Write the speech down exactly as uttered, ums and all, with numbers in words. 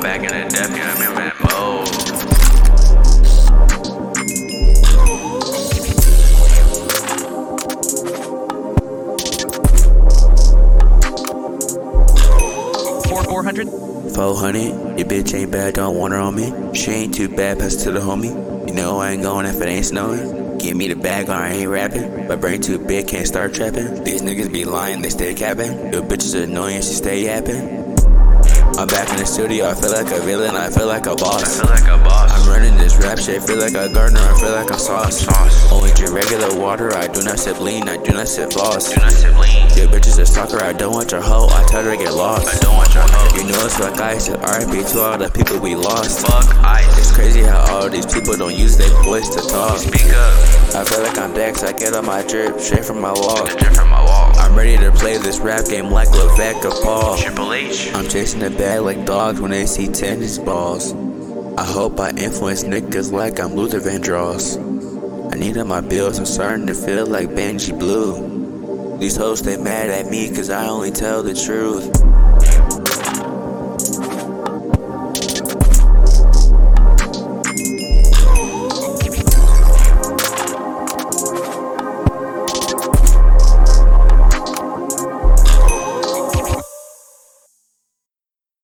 back in the depth, you know what I mean, man, mode. four hundred? four hundred, your bitch ain't bad, don't want her on me. She ain't too bad, pass it to the homie. You know I ain't going if it ain't snowing. Give me the bag or I ain't rapping. My brain too big, can't start trapping. These niggas be lying, they stay capping. Your bitch is annoying, she stay yapping. I'm back in the studio, I feel like a villain, I feel like a boss. I feel like a boss. I'm running this rap shit, feel like a gardener, I feel like a sauce. Sauce. Only drink regular water, I do not sip lean, I do not sip floss. Do not sip lean. Your bitch is a stalker, I don't want your hoe, I tell her to get lost. I don't want your hoe. You know it's like ice, R I P to all the people we lost. Fuck ice. It's crazy how all these people don't use their voice to talk. Speak up. I feel like I'm Dex, I get on my drip, straight from my wall. Drip from my wall. I'm ready to play this rap game like Levesque or Paul. Triple H. I'm chasing the bag like dogs when they see tennis balls. I hope I influence niggas like I'm Luther Vandross. I need on my bills, I'm starting to feel like Benji Blue. These hoes, they mad at me cause I only tell the truth.